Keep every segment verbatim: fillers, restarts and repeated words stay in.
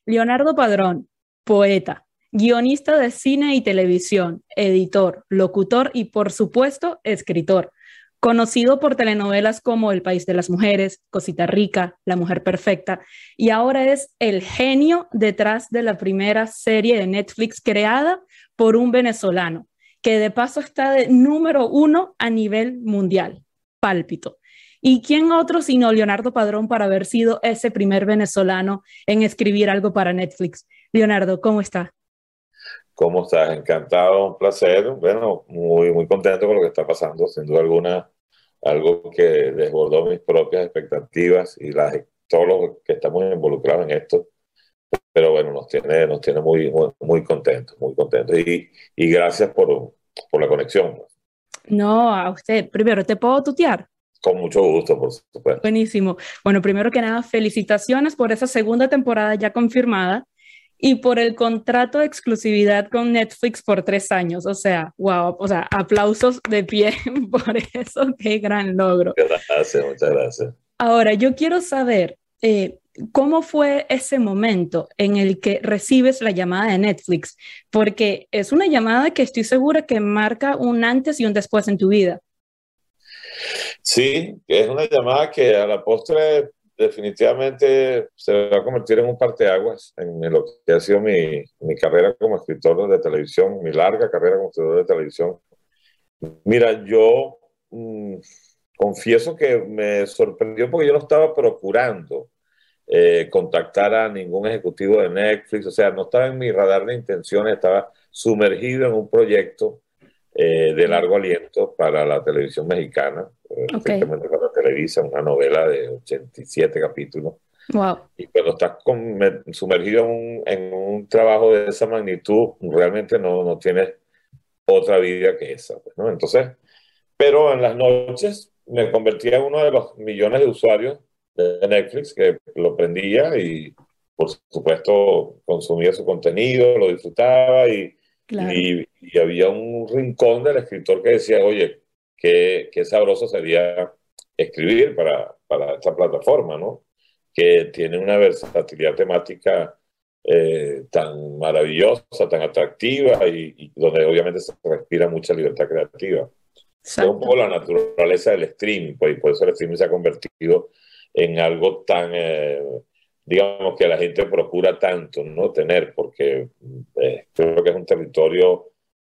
Leonardo Padrón, poeta, guionista de cine y televisión, editor, locutor y, por supuesto, escritor. Conocido por telenovelas como El País de las Mujeres, Cosita Rica, La Mujer Perfecta, y ahora es el genio detrás de la primera serie de Netflix creada por un venezolano, que de paso está de número uno a nivel mundial, Pálpito. ¿Y quién otro sino Leonardo Padrón para haber sido ese primer venezolano en escribir algo para Netflix? Leonardo, ¿cómo está? ¿Cómo estás? Encantado, un placer. Bueno, muy, muy contento con lo que está pasando. Sin duda alguna, algo que desbordó mis propias expectativas y las de todos los que estamos involucrados en esto. Pero bueno, nos tiene, nos tiene muy, muy, muy contentos, muy contentos. Y, y gracias por, por la conexión. No, a usted. Primero, ¿te puedo tutear? Con mucho gusto, por supuesto. Buenísimo. Bueno, primero que nada, felicitaciones por esa segunda temporada ya confirmada y por el contrato de exclusividad con Netflix por tres años. O sea, wow, o sea, aplausos de pie por eso, qué gran logro. Gracias, muchas gracias. Ahora, yo quiero saber eh, cómo fue ese momento en el que recibes la llamada de Netflix, porque es una llamada que estoy segura que marca un antes y un después en tu vida. Sí, es una llamada que a la postre definitivamente se va a convertir en un parteaguas en lo que ha sido mi, mi carrera como escritor de televisión, mi larga carrera como escritor de televisión. Mira, yo mmm, confieso que me sorprendió porque yo no estaba procurando eh, contactar a ningún ejecutivo de Netflix, o sea, no estaba en mi radar de intenciones, estaba sumergido en un proyecto eh, de largo aliento para la televisión mexicana, eh, Ok, estrictamente para Televisa, una novela de ochenta y siete capítulos. wow, Y cuando estás con, me, sumergido en un, en un trabajo de esa magnitud, realmente no, no tienes otra vida que esa, pues, ¿no? Entonces, pero en las noches me convertía en uno de los millones de usuarios de Netflix que lo prendía y, por supuesto, consumía su contenido, lo disfrutaba y, claro. y, y había un rincón del escritor que decía, oye, qué, qué sabroso sería escribir para, para esta plataforma, ¿no? Que tiene una versatilidad temática eh, tan maravillosa, tan atractiva y, y donde obviamente se respira mucha libertad creativa, que es un Exacto. poco la naturaleza del streaming, pues, y por eso el streaming se ha convertido en algo tan, eh, digamos, que la gente procura tanto no tener, porque eh, creo que es un territorio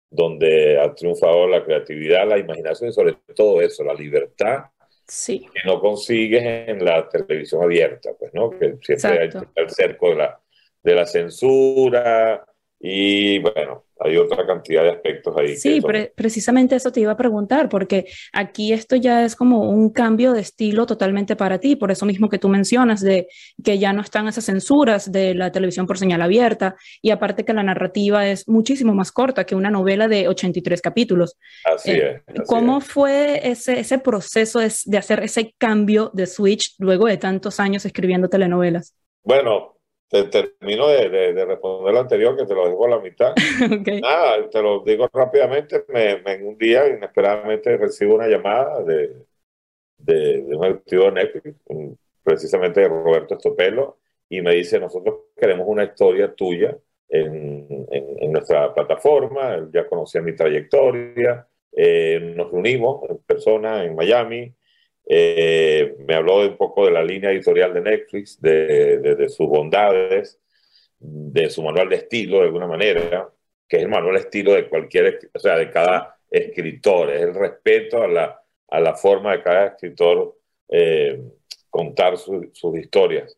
donde ha triunfado la creatividad, la imaginación y sobre todo eso, la libertad Sí, que no consigues en la televisión abierta, pues, ¿no? Que siempre hay exacto. el cerco de la, de la censura y, bueno, hay otra cantidad de aspectos ahí que Sí, son. pre precisamente eso te iba a preguntar, porque aquí esto ya es como un cambio de estilo totalmente para ti, por eso mismo que tú mencionas, de que ya no están esas censuras de la televisión por señal abierta, y aparte que la narrativa es muchísimo más corta que una novela de ochenta y tres capítulos. Así Eh, es, así ¿Cómo es. fue ese, ese proceso de, de hacer ese cambio de switch luego de tantos años escribiendo telenovelas? Bueno, te termino de, de, de responder lo anterior, que te lo dejo a la mitad. Ok, Nada, te lo digo rápidamente. Me, me- en un día, inesperadamente, recibo una llamada de, de, de un ejecutivo de Netflix, un- precisamente de Roberto Estopelo, y me dice: nosotros queremos una historia tuya en, en- en nuestra plataforma. Él ya conocía mi trayectoria. Eh, nos reunimos en persona en Miami. Eh, me habló un poco de la línea editorial de Netflix, de, de, de sus bondades, de su manual de estilo, de alguna manera, que es el manual de estilo de cualquier, o sea, de cada escritor, es el respeto a la, a la forma de cada escritor eh, contar su, sus historias.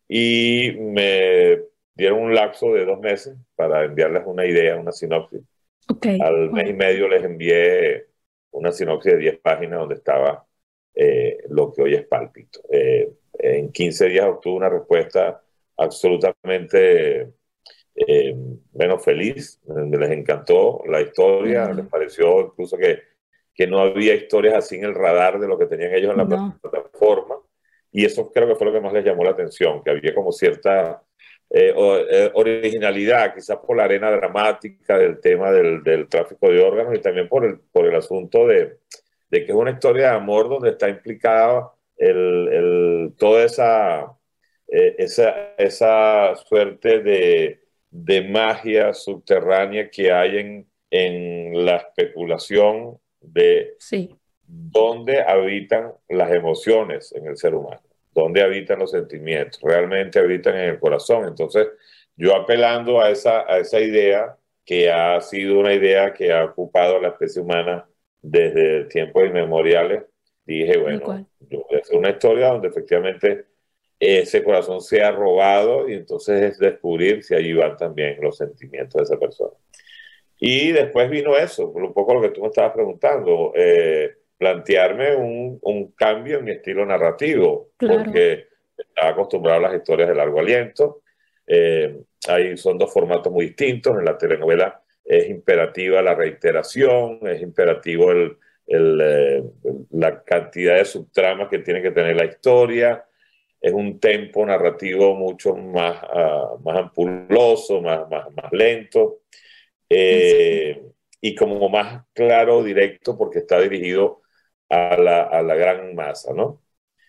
Y me dieron un lapso de dos meses para enviarles una idea, una sinopsis. ok, Al mes y wow. medio les envié una sinopsis de diez páginas donde estaba eh, lo que hoy es Pálpito. Eh, en quince días obtuve una respuesta absolutamente eh, menos feliz, les encantó la historia, les Claro, pareció incluso que, que no había historias así en el radar de lo que tenían ellos en la no, plataforma, y eso creo que fue lo que más les llamó la atención, que había como cierta eh, o, eh, originalidad, quizás por la arena dramática del tema del, del tráfico de órganos y también por el, por el asunto de, de que es una historia de amor donde está implicada el, el, toda esa eh, esa, esa suerte de, de magia subterránea que hay en, en la especulación de Sí, dónde habitan las emociones en el ser humano, dónde habitan los sentimientos, realmente habitan en el corazón. Entonces, yo apelando a esa, a esa idea, que ha sido una idea que ha ocupado a la especie humana desde tiempos inmemoriales, dije, tal bueno, cual. yo voy a hacer una historia donde efectivamente ese corazón sea robado y entonces es descubrir si allí van también los sentimientos de esa persona. Y después vino eso, un poco lo que tú me estabas preguntando, eh, plantearme un, un cambio en mi estilo narrativo, Claro. porque estaba acostumbrado a las historias de largo aliento. Eh, ahí son dos formatos muy distintos. En la telenovela es imperativa la reiteración, es imperativo el, el, eh, la cantidad de subtramas que tiene que tener la historia. Es un tempo narrativo mucho más, uh, más ampuloso, más, más, más lento. Exacto. Eh, y como más claro, directo, porque está dirigido a la, a la gran masa, ¿no?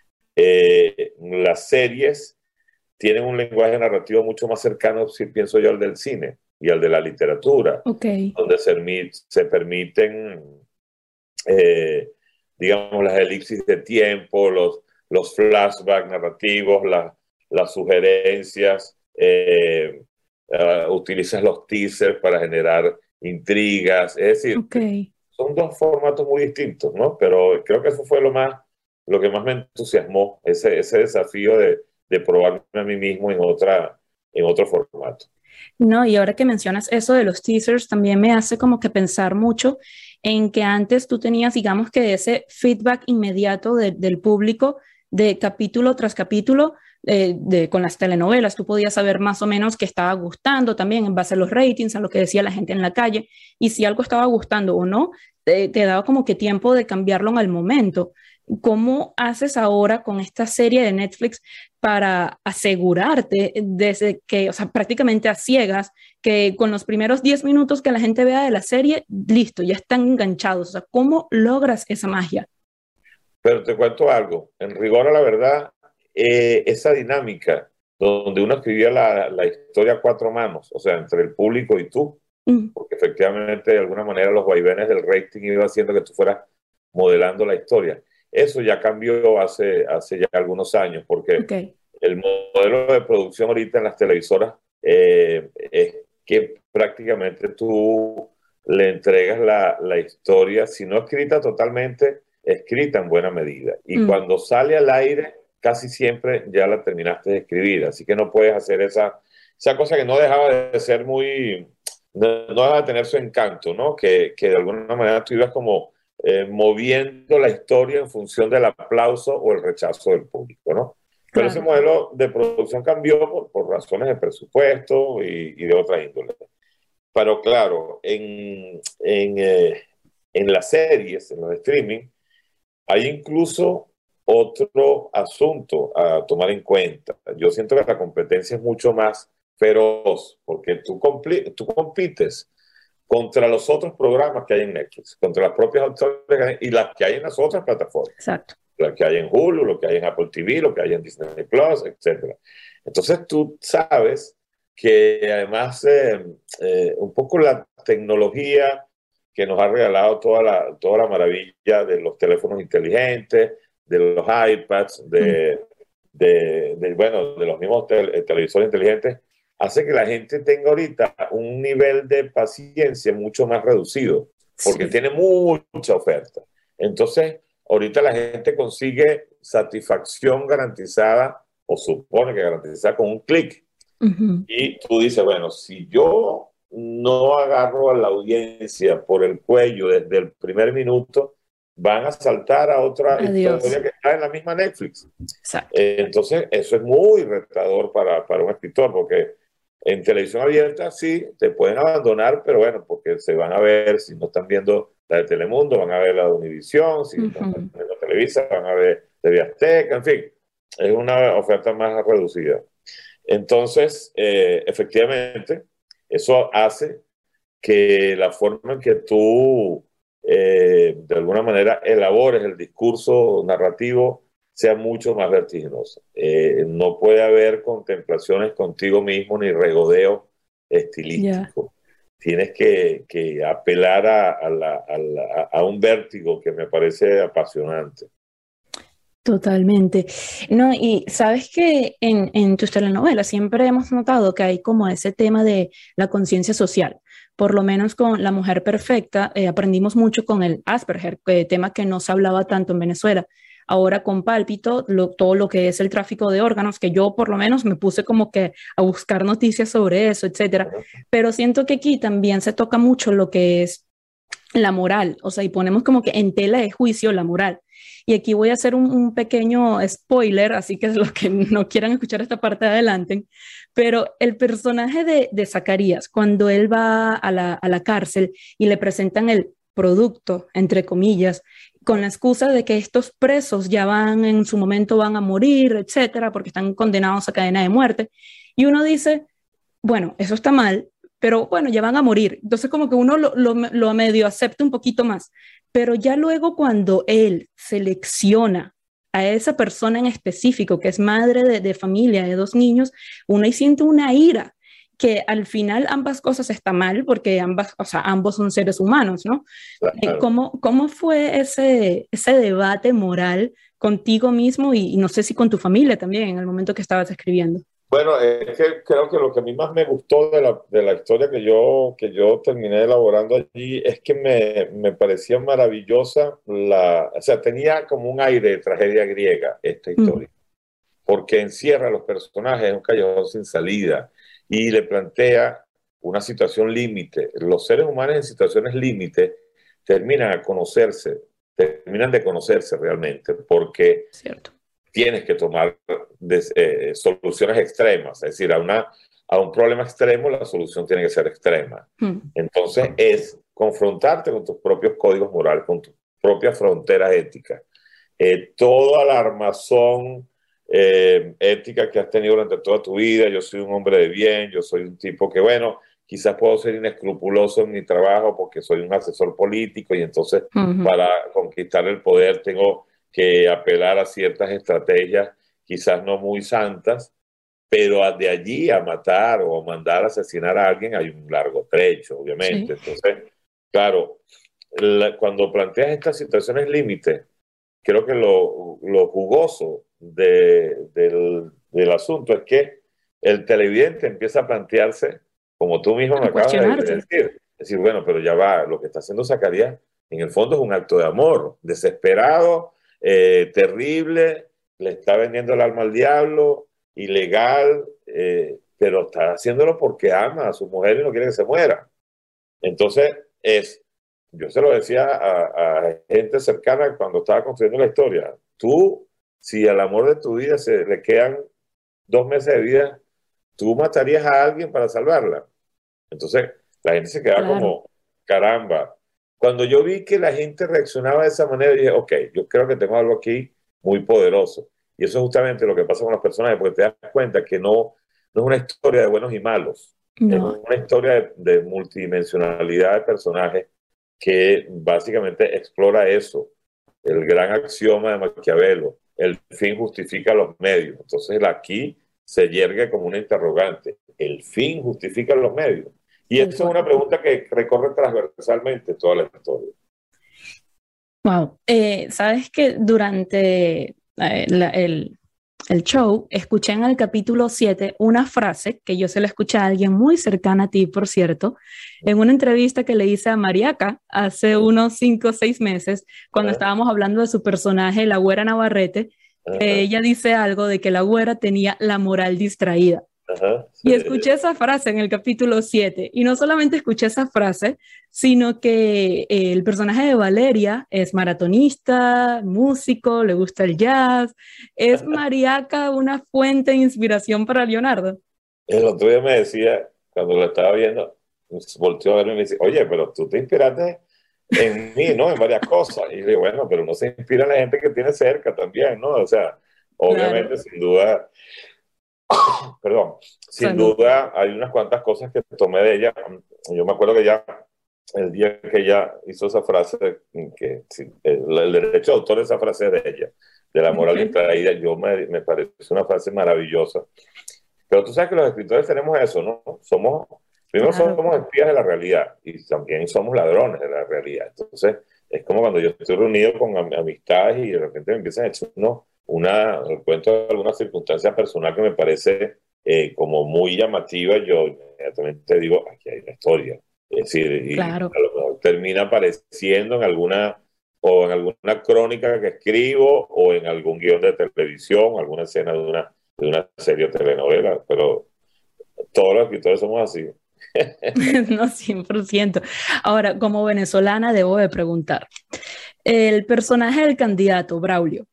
Eh, las series tienen un lenguaje narrativo mucho más cercano, si pienso yo, al del cine y al de la literatura, Ok, donde se, se permiten, eh, digamos, las elipsis de tiempo, los, los flashbacks narrativos, la, las sugerencias, eh, uh, utilizas los teasers para generar intrigas, es decir, ok. son dos formatos muy distintos, ¿no? Pero creo que eso fue lo más, lo que más me entusiasmó, ese, ese desafío de, de probarme a mí mismo en otra, en otro formato. No, y ahora que mencionas eso de los teasers, también me hace como que pensar mucho en que antes tú tenías, digamos que ese feedback inmediato de, del público de capítulo tras capítulo, eh, de, con las telenovelas, tú podías saber más o menos qué estaba gustando también en base a los ratings, a lo que decía la gente en la calle, y si algo estaba gustando o no, te, te daba como que tiempo de cambiarlo en el momento. ¿Cómo haces ahora con esta serie de Netflix para asegurarte desde que, o sea, prácticamente a ciegas, que con los primeros diez minutos que la gente vea de la serie, listo, ya están enganchados? O sea, ¿cómo logras esa magia? Pero te cuento algo, en rigor a la verdad, eh, esa dinámica donde uno escribía la, la historia a cuatro manos, o sea, entre el público y tú, Mm, porque efectivamente de alguna manera los vaivenes del rating iban haciendo que tú fueras modelando la historia. Eso ya cambió hace, hace ya algunos años, porque ok, el modelo de producción ahorita en las televisoras eh, es que prácticamente tú le entregas la, la historia, si no escrita totalmente, escrita en buena medida. Y mm, cuando sale al aire, casi siempre ya la terminaste de escribir. Así que no puedes hacer esa, esa cosa que no dejaba de ser muy, no, no dejaba de tener su encanto, ¿no? Que, que de alguna manera tú ibas como eh, moviendo la historia en función del aplauso o el rechazo del público, ¿no? Pero ese claro, modelo de producción cambió por, por razones de presupuesto y, y de otra índole. Pero claro, en, en, eh, en las series, en los streaming, hay incluso otro asunto a tomar en cuenta. Yo siento que la competencia es mucho más feroz, porque tú, compli- tú compites contra los otros programas que hay en Netflix, contra las propias autores y las que hay en las otras plataformas, exacto. lo que hay en Hulu, lo que hay en Apple T V, lo que hay en Disney Plus, etcétera. Entonces tú sabes que además eh, eh, un poco la tecnología que nos ha regalado toda la, toda la maravilla de los teléfonos inteligentes, de los iPads, Mm, de, de, de bueno, de los mismos tel televisores inteligentes, hace que la gente tenga ahorita un nivel de paciencia mucho más reducido, porque sí. tiene mucha oferta. Entonces, ahorita la gente consigue satisfacción garantizada, o supone que garantizada con un clic. Ujú. Y tú dices, bueno, si yo no agarro a la audiencia por el cuello desde el primer minuto, van a saltar a otra Adiós. historia que está en la misma Netflix. Exacto. Eh, entonces, eso es muy retador para, para un escritor, porque en televisión abierta sí, te pueden abandonar, pero bueno, porque se van a ver, si no están viendo la de Telemundo, van a ver la de Univisión, si no están Ujú. viendo Televisa, van a ver T V Azteca, en fin, es una oferta más reducida. Entonces, eh, efectivamente, eso hace que la forma en que tú, eh, de alguna manera, elabores el discurso narrativo sea mucho más vertiginosa. Eh, no puede haber contemplaciones contigo mismo ni regodeo estilístico. Ya. Tienes que, que apelar a, a, la, a, la, a un vértigo que me parece apasionante. Totalmente. No, y sabes que en, en tus telenovelas siempre hemos notado que hay como ese tema de la conciencia social. Por lo menos con La Mujer Perfecta eh, aprendimos mucho con el Asperger, que, tema que no se hablaba tanto en Venezuela. Ahora con Pálpito, lo, todo lo que es el tráfico de órganos, que yo por lo menos me puse como que a buscar noticias sobre eso, etcétera. Pero siento que aquí también se toca mucho lo que es la moral, o sea, y ponemos como que en tela de juicio la moral. Y aquí voy a hacer un, un pequeño spoiler, así que los que no quieran escuchar esta parte adelanten, pero el personaje de, de Zacarías, cuando él va a la, a la cárcel y le presentan el producto, entre comillas, con la excusa de que estos presos ya van, en su momento van a morir, etcétera, porque están condenados a cadena de muerte, y uno dice, bueno, eso está mal, pero bueno, ya van a morir. Entonces como que uno lo, lo, lo medio acepta un poquito más. Pero ya luego cuando él selecciona a esa persona en específico, que es madre de, de familia de dos niños, uno ahí siente una ira, que al final ambas cosas están mal, porque ambas, o sea, ambos son seres humanos, ¿no? Eh, Claro. ¿Cómo, cómo fue ese, ese debate moral contigo mismo y, y no sé si con tu familia también en el momento que estabas escribiendo? Bueno, es que creo que lo que a mí más me gustó de la, de la historia que yo, que yo terminé elaborando allí es que me, me parecía maravillosa la, o sea, tenía como un aire de tragedia griega esta Mm, historia, porque encierra a los personajes en un callejón sin salida y le plantea una situación límite. Los seres humanos en situaciones límite terminan a conocerse, terminan de conocerse realmente, porque cierto. tienes que tomar des, eh, soluciones extremas, es decir, a, una, a un problema extremo la solución tiene que ser extrema. Mm, Entonces es confrontarte con tus propios códigos morales, con tus propias fronteras éticas. Eh, toda la armazón eh, ética que has tenido durante toda tu vida, yo soy un hombre de bien, yo soy un tipo que, bueno, quizás puedo ser inescrupuloso en mi trabajo porque soy un asesor político y entonces ujú. para conquistar el poder tengo que apelar a ciertas estrategias, quizás no muy santas, pero de allí a matar o a mandar a asesinar a alguien hay un largo trecho, Sí. obviamente. Entonces, claro, la, cuando planteas estas situaciones límite, creo que lo, lo jugoso de, del, del asunto es que el televidente empieza a plantearse, como tú mismo me A acabas de, de cuestionarte. decir, decir, bueno, pero ya va, lo que está haciendo Zacarías en el fondo es un acto de amor, desesperado, eh, terrible, le está vendiendo el alma al diablo, ilegal, eh, pero está haciéndolo porque ama a su mujer y no quiere que se muera. Entonces, es, yo se lo decía a, a gente cercana cuando estaba construyendo la historia, tú, si al amor de tu vida se le quedan dos meses de vida, tú matarías a alguien para salvarla. Entonces, la gente se queda Claro. como, caramba. Cuando yo vi que la gente reaccionaba de esa manera, dije, ok, yo creo que tengo algo aquí muy poderoso. Y eso es justamente lo que pasa con los personajes, porque te das cuenta que no, no es una historia de buenos y malos, es No, una historia de, de multidimensionalidad de personajes que básicamente explora eso, el gran axioma de Maquiavelo, el fin justifica los medios. Entonces aquí se yergue como una interrogante, ¿el fin justifica los medios? Y tal eso es cual. una pregunta que recorre transversalmente toda la historia. Wow. Eh, sabes que durante eh, la- el, el show escuché en el capítulo siete una frase que yo se la escuché a alguien muy cercana a ti, por cierto, en una entrevista que le hice a Mariaca hace unos cinco o seis meses, cuando Ajá, estábamos hablando de su personaje, la Güera Navarrete, que ajá, ella dice algo de que la Güera tenía la moral distraída. ajá, sí. Y escuché esa frase en el capítulo siete y no solamente escuché esa frase, sino que eh, el personaje de Valeria es maratonista, músico, le gusta el jazz, es Mariaca una fuente de inspiración para Leonardo. El otro día me decía, cuando lo estaba viendo, volteó a verme y me dice, oye, pero tú te inspiraste en mí, ¿no? En varias cosas. Y yo digo, bueno, pero no se inspira en la gente que tiene cerca también, ¿no? O sea, Claro, obviamente, sin duda, perdón, sin salud. duda hay unas cuantas cosas que tomé de ella. Yo me acuerdo que ya el día que ella hizo esa frase, que sí, el, el derecho de autor de esa frase es de ella, de la moral Okay. distraída, yo me, me parece una frase maravillosa. Pero tú sabes que los escritores tenemos eso, ¿no? Somos, primero Claro. somos espías de la realidad y también somos ladrones de la realidad. Entonces, es como cuando yo estoy reunido con am amistades y de repente me empiezan a echar uno, una, el cuento de alguna circunstancia personal que me parece eh, como muy llamativa, yo inmediatamente digo, aquí hay una historia. Es decir, y Claro. a lo mejor termina apareciendo en alguna, o en alguna crónica que escribo, o en algún guión de televisión, alguna escena de una, de una serie o telenovela, pero todos los escritores somos así. No, cien por ciento. Ahora, como venezolana, debo de preguntar, el personaje del candidato, Braulio,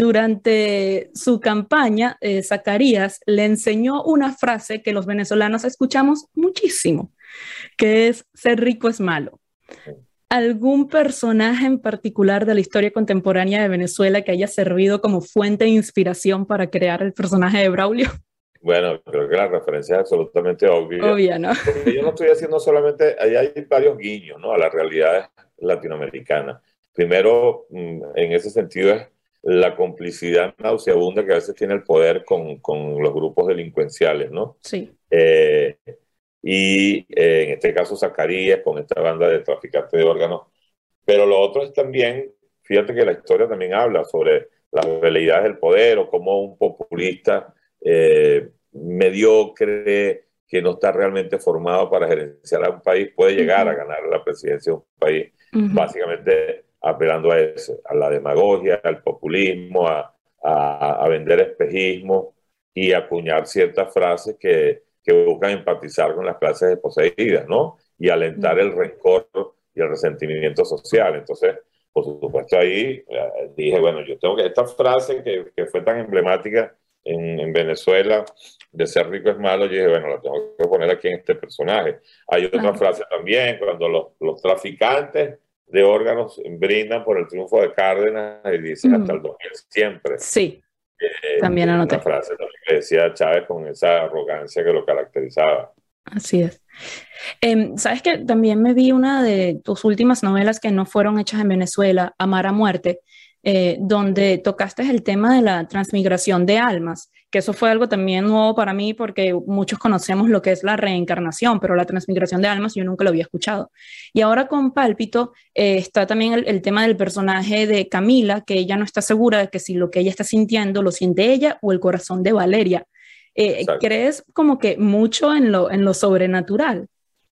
durante su campaña, eh, Zacarías le enseñó una frase que los venezolanos escuchamos muchísimo, que es ser rico es malo. ¿Algún personaje en particular de la historia contemporánea de Venezuela que haya servido como fuente de inspiración para crear el personaje de Braulio? Bueno, creo que la referencia es absolutamente obvia, Obvia, ¿no? porque yo no estoy haciendo solamente, ahí hay varios guiños, ¿no?, a la realidad latinoamericana. Primero, mm, en ese sentido, es la complicidad nauseabunda que a veces tiene el poder con, con los grupos delincuenciales, ¿no? Sí. Eh, y eh, en este caso Zacarías con esta banda de traficantes de órganos. Pero lo otro es también, fíjate que la historia también habla sobre las veleidades del poder o cómo un populista eh, mediocre que no está realmente formado para gerenciar a un país puede llegar a Uh-huh. ganar la presidencia de un país, Uh-huh. básicamente apelando a eso, a la demagogia, al populismo, a, a, a vender espejismo y acuñar ciertas frases que, que buscan empatizar con las clases desposeídas, ¿no? Y alentar el rencor y el resentimiento social. Entonces, por supuesto, ahí eh, dije, bueno, yo tengo que, esta frase que, que fue tan emblemática en, en Venezuela, de ser rico es malo, yo dije, bueno, la tengo que poner aquí en este personaje. Hay otra Claro. frase también, cuando los, los traficantes de órganos brindan por el triunfo de Cárdenas y dicen hasta Mm. el dos mil siempre. Sí, Eh, también es una anoté. frase también que decía Chávez con esa arrogancia que lo caracterizaba. Así es. Em, sabes que también me vi una de tus últimas novelas que no fueron hechas en Venezuela, Amar a Muerte, eh, donde tocaste el tema de la transmigración de almas, que eso fue algo también nuevo para mí porque muchos conocemos lo que es la reencarnación, pero la transmigración de almas yo nunca lo había escuchado. Y ahora con Pálpito eh, está también el, el tema del personaje de Camila, que ella no está segura de que si lo que ella está sintiendo lo siente ella o el corazón de Valeria. Eh, Exacto. ¿crees como que mucho en lo, en lo sobrenatural?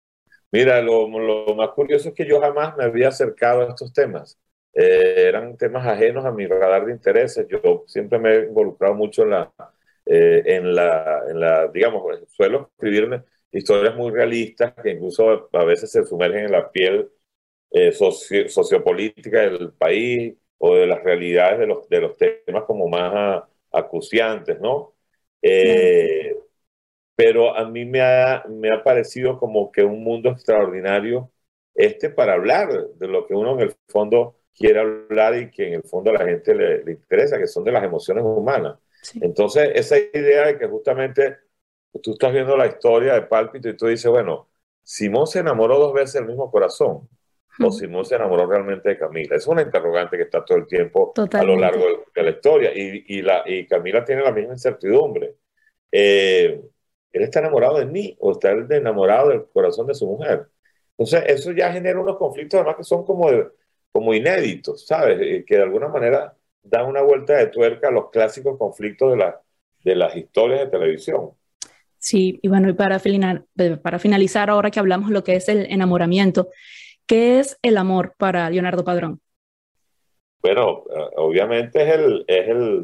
Mira, lo, lo más curioso es que yo jamás me había acercado a estos temas. Eh, eran temas ajenos a mi radar de intereses. Yo siempre me he involucrado mucho en la, eh, en la, en la, digamos, suelo escribir historias muy realistas que incluso a veces se sumergen en la piel eh, socio, sociopolítica del país o de las realidades de los, de los temas como más a, acuciantes, ¿no? Claro. Eh, pero a mí me ha, me ha parecido como que un mundo extraordinario este para hablar de lo que uno en el fondo quiere hablar y que en el fondo a la gente le, le interesa, que son de las emociones humanas. Sí. Entonces, esa idea de que justamente tú estás viendo la historia de Pálpito y tú dices, bueno, Simón se enamoró dos veces del mismo corazón, o Mm. Simón se enamoró realmente de Camila. Es una interrogante que está todo el tiempo a lo largo Totalmente. de, de la historia y, y, la, y Camila tiene la misma incertidumbre. Eh, ¿Él está enamorado de mí o está él enamorado del corazón de su mujer? Entonces, eso ya genera unos conflictos además que son como, de, como inéditos, ¿sabes? Eh, Que de alguna manera dan una vuelta de tuerca a los clásicos conflictos de, la, de las historias de televisión. Sí, y bueno, y para, finalizar, para finalizar, ahora que hablamos lo que es el enamoramiento, ¿qué es el amor para Leonardo Padrón? Bueno, eh, obviamente es el, es el,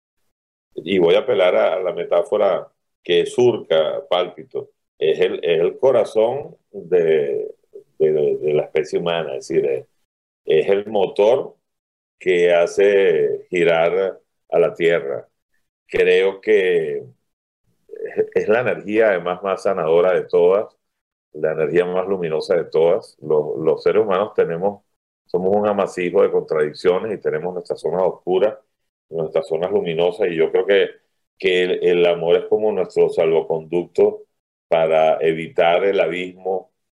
y voy a apelar a la metáfora que surca Pálpito, es el, es el corazón de, de, de la especie humana, es decir, es, es el motor que hace girar a la Tierra. Creo que es, es la energía además más sanadora de todas, la energía más luminosa de todas. Los, los seres humanos tenemos, somos un amasijo de contradicciones y tenemos nuestras zonas oscuras, nuestras zonas luminosas, y yo creo que, que el, el amor es como nuestro salvoconducto para evitar el abismo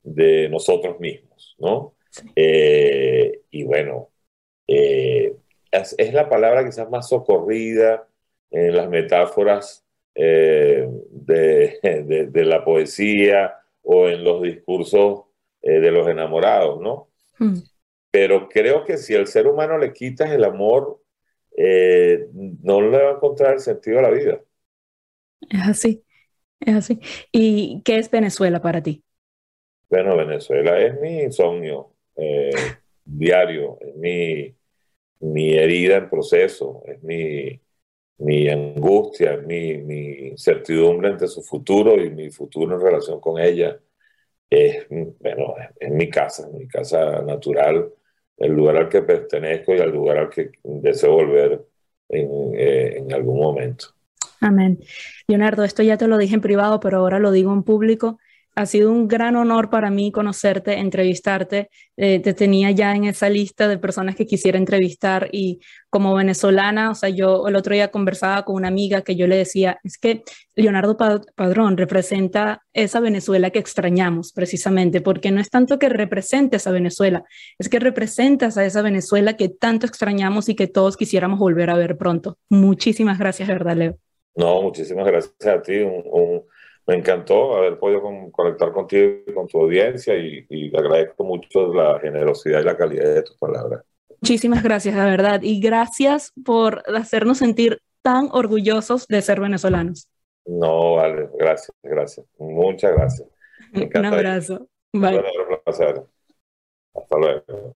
de nosotros mismos, ¿no? Sí. Eh, y bueno, eh, es, es la palabra quizás más socorrida en las metáforas eh, de, de, de la poesía o en los discursos eh, de los enamorados, ¿no? Mm. Pero creo que si al ser humano le quitas el amor, eh, no le va a encontrar el sentido a la vida. Es así, es así. ¿Y qué es Venezuela para ti? Bueno, Venezuela es mi insomnio eh, diario, es mi, mi herida en proceso, es mi, mi angustia, es mi, mi incertidumbre ante su futuro y mi futuro en relación con ella. Es, bueno, es, es mi casa, mi casa natural, el lugar al que pertenezco y al lugar al que deseo volver en, eh, en algún momento. Amén. Leonardo, esto ya te lo dije en privado, pero ahora lo digo en público. Ha sido un gran honor para mí conocerte, entrevistarte. Eh, te tenía ya en esa lista de personas que quisiera entrevistar y como venezolana, o sea, yo el otro día conversaba con una amiga que yo le decía, es que Leonardo Padrón representa esa Venezuela que extrañamos precisamente, porque no es tanto que representes a Venezuela, es que representas a esa Venezuela que tanto extrañamos y que todos quisiéramos volver a ver pronto. Muchísimas gracias, de verdad, Leo. No, muchísimas gracias a ti. Un, un, me encantó haber podido con, conectar contigo y con tu audiencia y, y agradezco mucho la generosidad y la calidad de tus palabras. Muchísimas gracias, la verdad. Y gracias por hacernos sentir tan orgullosos de ser venezolanos. No, vale, gracias, gracias. Muchas gracias. Me Un encanta. abrazo. Un Bye. placer. Hasta luego.